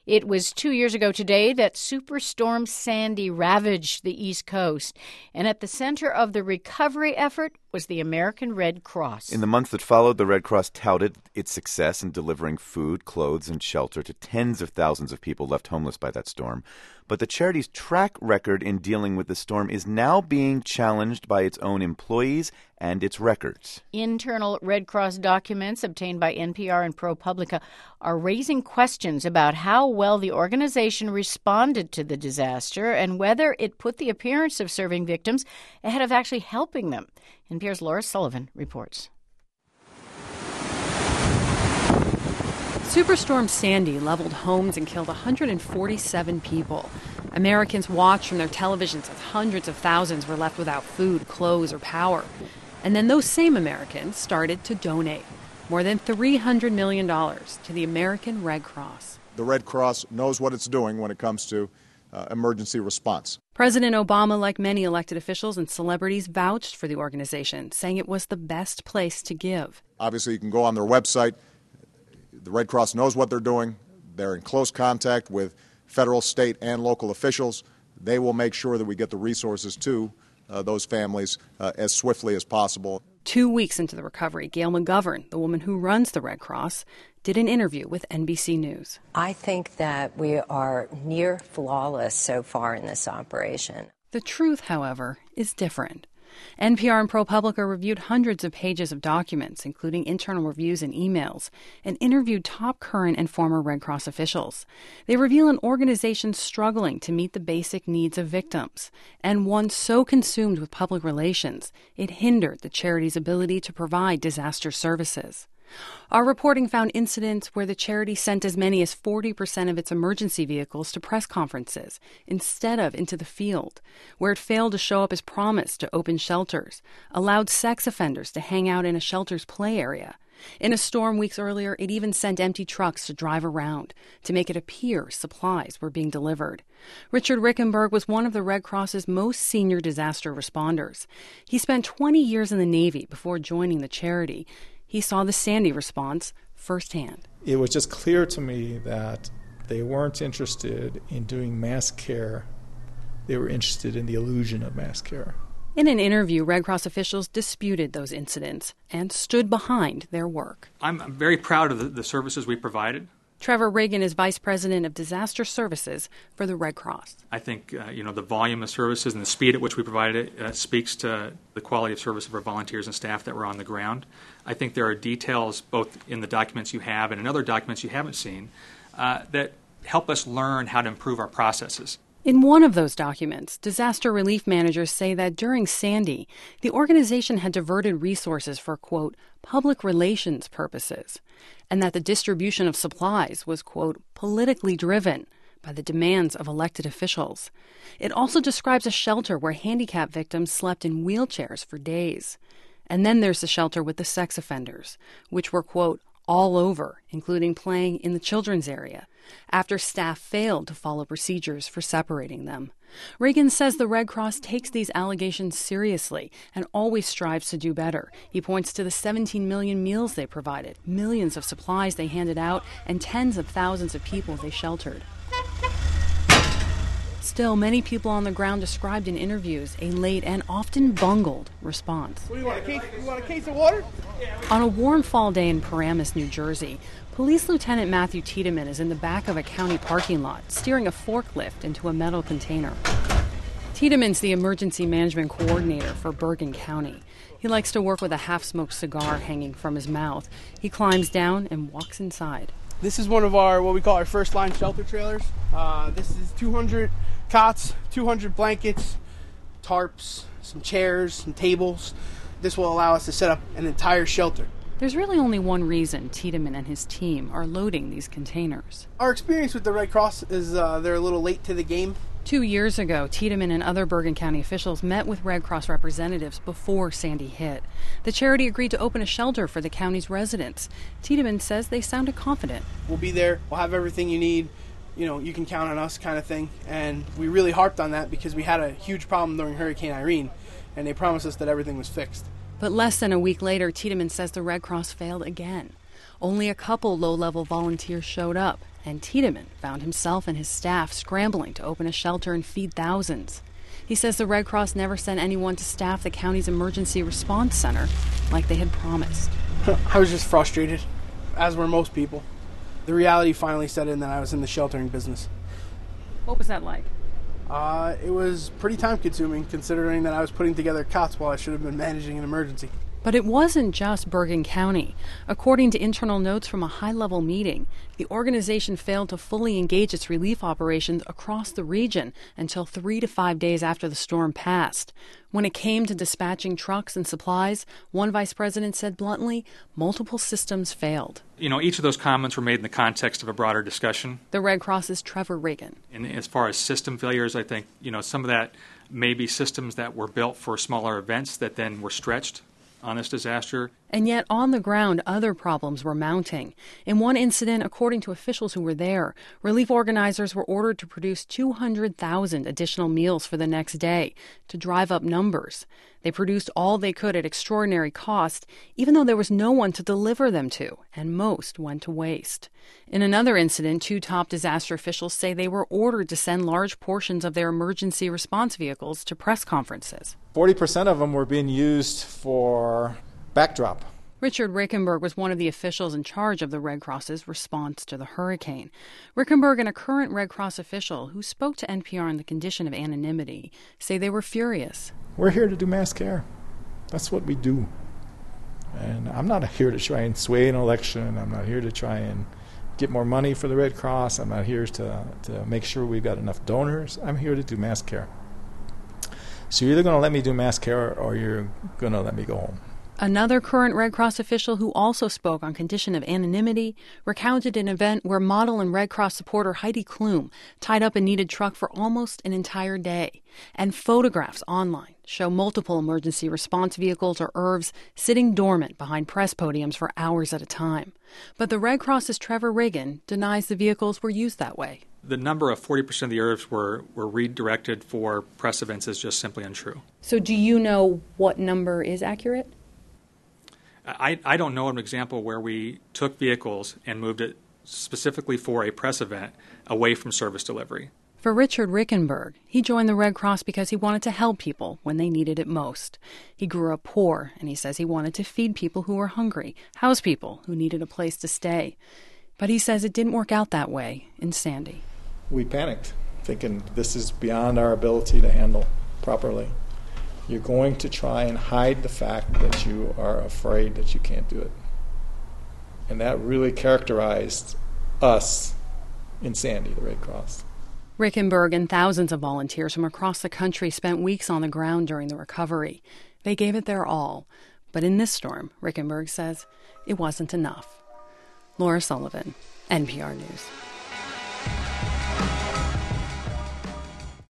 It was 2 years ago today that Superstorm Sandy ravaged the East Coast. And at the center of the recovery effort was the American Red Cross. In the months that followed, the Red Cross touted its success in delivering food, clothes, and shelter to tens of thousands of people left homeless by that storm. But the charity's track record in dealing with the storm is now being challenged by its own employees and its records. Internal Red Cross documents obtained by NPR and ProPublica are raising questions about how well the organization responded to the disaster and whether it put the appearance of serving victims ahead of actually helping them. NPR's Laura Sullivan reports. Superstorm Sandy leveled homes and killed 147 people. Americans watched from their televisions as hundreds of thousands were left without food, clothes, or power. And then those same Americans started to donate more than $300 million to the American Red Cross. The Red Cross knows what it's doing when it comes to emergency response. President Obama, like many elected officials and celebrities, vouched for the organization, saying it was the best place to give. Obviously, you can go on their website. The Red Cross knows what they're doing. They're in close contact with federal, state, and local officials. They will make sure that we get the resources to those families as swiftly as possible. 2 weeks into the recovery, Gail McGovern, the woman who runs the Red Cross, did an interview with NBC News. I think that we are near flawless so far in this operation. The truth, however, is different. NPR and ProPublica reviewed hundreds of pages of documents, including internal reviews and emails, and interviewed top current and former Red Cross officials. They reveal an organization struggling to meet the basic needs of victims, and one so consumed with public relations, it hindered the charity's ability to provide disaster services. Our reporting found incidents where the charity sent as many as 40% of its emergency vehicles to press conferences instead of into the field, where it failed to show up as promised to open shelters, allowed sex offenders to hang out in a shelter's play area. In a storm weeks earlier, it even sent empty trucks to drive around to make it appear supplies were being delivered. Richard Rickenberg was one of the Red Cross's most senior disaster responders. He spent 20 years in the Navy before joining the charity. He saw the Sandy response firsthand. It was just clear to me that they weren't interested in doing mass care. They were interested in the illusion of mass care. In an interview, Red Cross officials disputed those incidents and stood behind their work. I'm very proud of the services we provided. Trevor Reagan is Vice President of Disaster Services for the Red Cross. I think the volume of services and the speed at which we provided it speaks to the quality of service of our volunteers and staff that were on the ground. I think there are details both in the documents you have and in other documents you haven't seen that help us learn how to improve our processes. In one of those documents, disaster relief managers say that during Sandy, the organization had diverted resources for, quote, public relations purposes, and that the distribution of supplies was, quote, politically driven by the demands of elected officials. It also describes a shelter where handicapped victims slept in wheelchairs for days. And then there's the shelter with the sex offenders, which were, quote, all over, including playing in the children's area, after staff failed to follow procedures for separating them. Reagan says the Red Cross takes these allegations seriously and always strives to do better. He points to the 17 million meals they provided, millions of supplies they handed out, and tens of thousands of people they sheltered. Still, many people on the ground described in interviews a late and often bungled response. What do you want, you want a case of water? On a warm fall day in Paramus, New Jersey, Police Lieutenant Matthew Tiedemann is in the back of a county parking lot, steering a forklift into a metal container. Tiedemann's the emergency management coordinator for Bergen County. He likes to work with a half-smoked cigar hanging from his mouth. He climbs down and walks inside. This is one of our, what we call our first-line shelter trailers. This is 200 cots, 200 blankets, tarps, some chairs, some tables. This will allow us to set up an entire shelter. There's really only one reason Tiedemann and his team are loading these containers. Our experience with the Red Cross is they're a little late to the game. 2 years ago, Tiedemann and other Bergen County officials met with Red Cross representatives before Sandy hit. The charity agreed to open a shelter for the county's residents. Tiedemann says they sounded confident. We'll be there. We'll have everything you need. You can count on us kind of thing. And we really harped on that because we had a huge problem during Hurricane Irene, and they promised us that everything was fixed. But less than a week later, Tiedemann says the Red Cross failed again. Only a couple low-level volunteers showed up, and Tiedemann found himself and his staff scrambling to open a shelter and feed thousands. He says the Red Cross never sent anyone to staff the county's emergency response center like they had promised. I was just frustrated, as were most people. The reality finally set in that I was in the sheltering business. What was that like? It was pretty time-consuming, considering that I was putting together cots while I should have been managing an emergency. But it wasn't just Bergen County. According to internal notes from a high-level meeting, the organization failed to fully engage its relief operations across the region until 3 to 5 days after the storm passed. When it came to dispatching trucks and supplies, one vice president said bluntly, multiple systems failed. Each of those comments were made in the context of a broader discussion. The Red Cross's Trevor Reagan. And as far as system failures, I think, some of that may be systems that were built for smaller events that then were stretched on this disaster. And yet, on the ground, other problems were mounting. In one incident, according to officials who were there, relief organizers were ordered to produce 200,000 additional meals for the next day to drive up numbers. They produced all they could at extraordinary cost, even though there was no one to deliver them to, and most went to waste. In another incident, 2 top disaster officials say they were ordered to send large portions of their emergency response vehicles to press conferences. 40% of them were being used for backdrop. Richard Rickenberg was one of the officials in charge of the Red Cross's response to the hurricane. Rickenberg and a current Red Cross official who spoke to NPR on the condition of anonymity say they were furious. We're here to do mass care. That's what we do. And I'm not here to try and sway an election. I'm not here to try and get more money for the Red Cross. I'm not here to make sure we've got enough donors. I'm here to do mass care. So you're either going to let me do mass care or you're going to let me go home. Another current Red Cross official who also spoke on condition of anonymity recounted an event where model and Red Cross supporter Heidi Klum tied up a needed truck for almost an entire day. And photographs online show multiple emergency response vehicles or ERVs sitting dormant behind press podiums for hours at a time. But the Red Cross's Trevor Reagan denies the vehicles were used that way. The number of 40% of the ERVs were redirected for press events is just simply untrue. So do you know what number is accurate? I don't know an example where we took vehicles and moved it specifically for a press event away from service delivery. For Richard Rickenberg, he joined the Red Cross because he wanted to help people when they needed it most. He grew up poor, and he says he wanted to feed people who were hungry, house people who needed a place to stay. But he says it didn't work out that way in Sandy. We panicked, thinking this is beyond our ability to handle properly. You're going to try and hide the fact that you are afraid that you can't do it. And that really characterized us in Sandy, the Red Cross. Rickenberg and thousands of volunteers from across the country spent weeks on the ground during the recovery. They gave it their all. But in this storm, Rickenberg says, it wasn't enough. Laura Sullivan, NPR News.